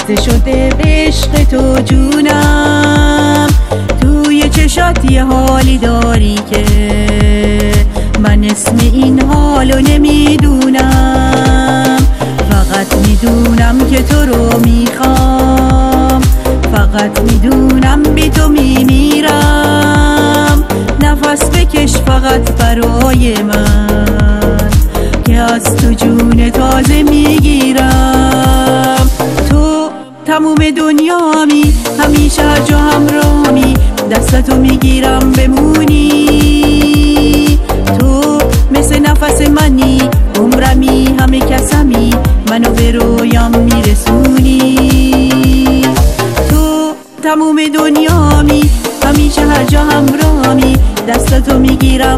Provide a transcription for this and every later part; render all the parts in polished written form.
مست شده عشق تو جونم، توی چشات یه حالی داری که من اسم این حالو نمیدونم. فقط میدونم که تو رو میخوام، فقط میدونم بی تو میمیرم. نفس بکش فقط برای من که از تو جون تازه میگیرم. تو تموم دنیامی، همیشه هر جا همراهمی، دستتو میگیرم بمونی. تو مثل نفس منی، عمرمی، همه کسمی، منو به رویام میرسونی. تو تموم دنیامی، همیشه هر جا همراهمی، دستتو میگیرم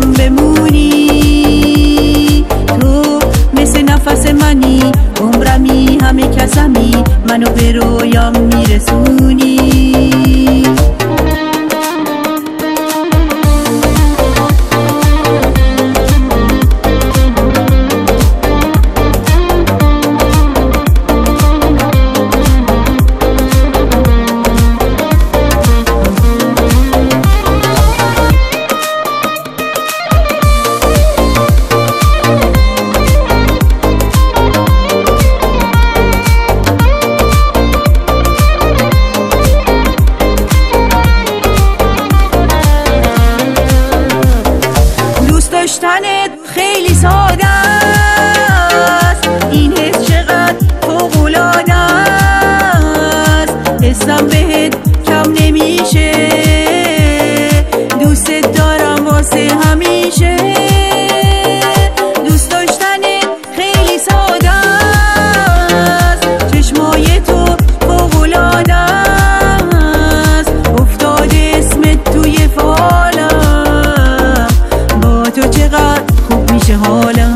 بمونی. تو مثل نفس منی، عمرمی، همه کسمی، منو به رویام میرسونی. داشتنت خیلی ساده است، این حس چقدر فوق‌العاده است. حسم بهت کم نمیشه، دوست دارم واسه همیشه. دوست داشتنت خیلی ساده است، چشمای تو فوق‌العاده است. افتاده اسمت توی فالم، تو چقدر خوب میشه حالم.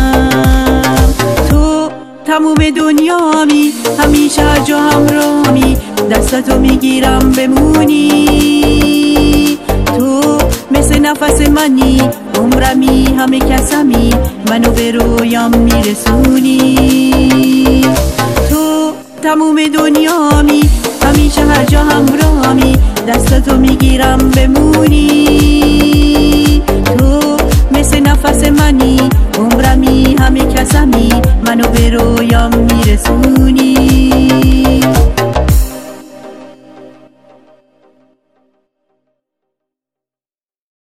تو تموم دنیامی، همیشه هر جا همراهمی، دستتو میگیرم بمونی. تو مثل نفس منی، عمرمی، همه کسمی، منو به رویام میرسونی. تو تموم دنیامی، همیشه هر جا همراهمی، دستتو میگیرم بمونی. تو مثل نفس منی، عمرمی، همه کسمی، منو به رویام میرسونی.